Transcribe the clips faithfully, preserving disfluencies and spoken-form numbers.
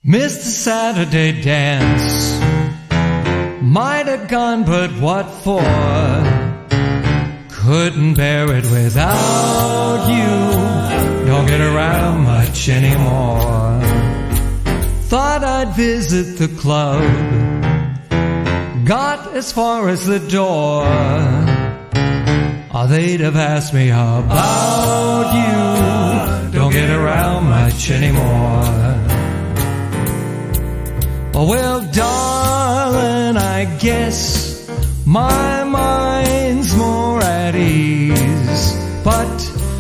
Mister Saturday Dance might have gone, but what for? Couldn't bear it without you. Don't get around much anymore. Thought I'd visit the club, got as far as the door. Oh, they'd have asked me about you. Don't get around much anymore. Oh, well, darling, I guess my mind's more at ease, but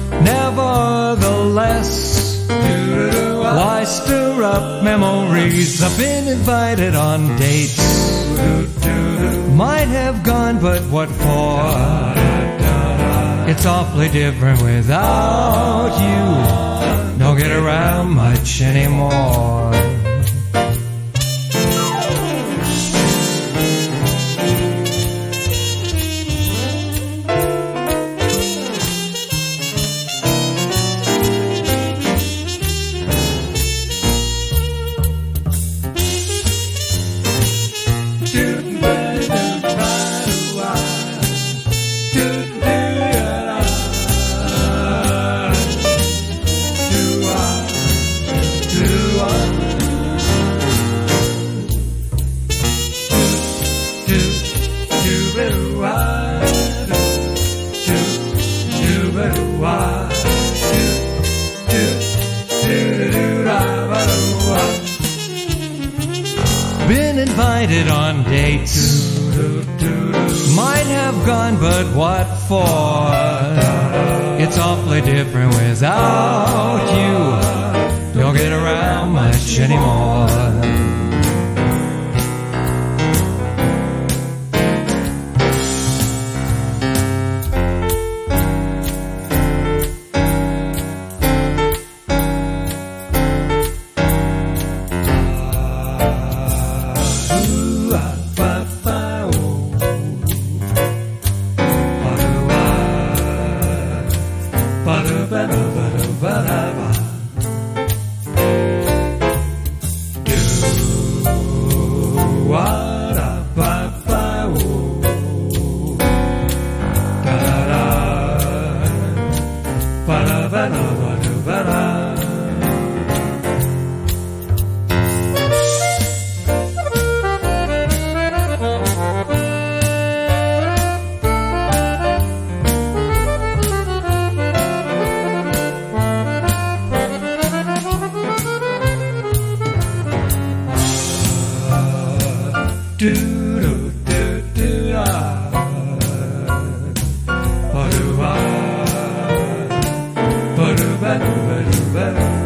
nevertheless, why stir up memories? I've been invited on dates, might have gone, but what for? It's awfully different without you. Don't get around much anymore. Been invited on dates, might have gone, but what for? It's awfully different without you. Don't get around much anymore. Do do do do ah, ba do ah, ba do ba do ba do ba do.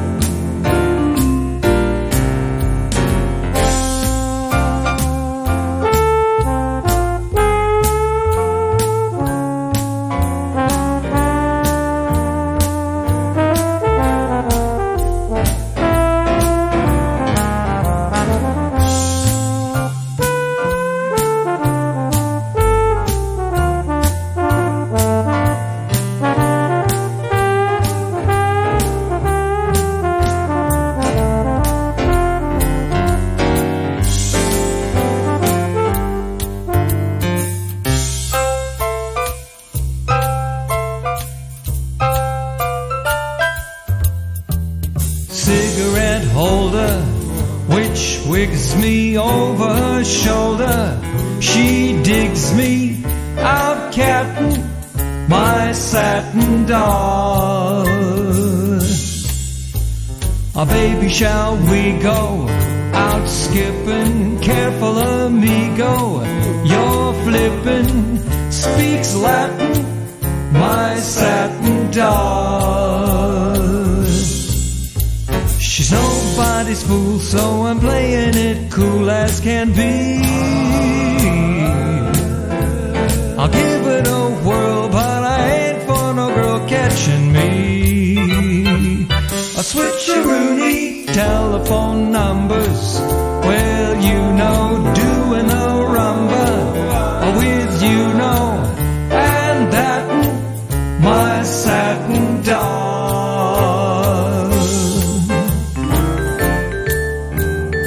Cigarette holder, which wigs me over her shoulder. She digs me out catting my satin doll. Oh, baby, shall we go out skipping? Careful, amigo, you're flipping. Speaks Latin, my satin doll. She's nobody's fool, so I'm playing it cool as can be. I'll give it a whirl, but I ain't for no girl catching me. A switcheroony, telephone numbers, well, you know, doing a rumba with you know, and that my satin doll.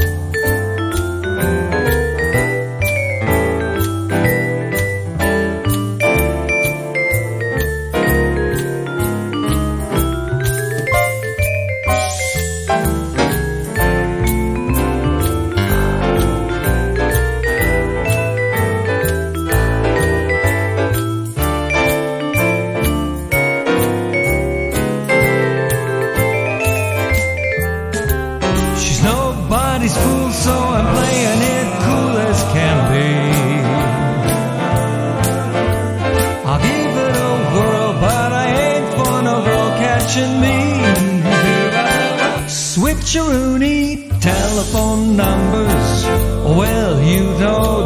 Everybody's fool, so I'm playing it cool as can be. I'll give it a whirl, but I ain't for no girl catching me. Switcheroony telephone numbers, well, you know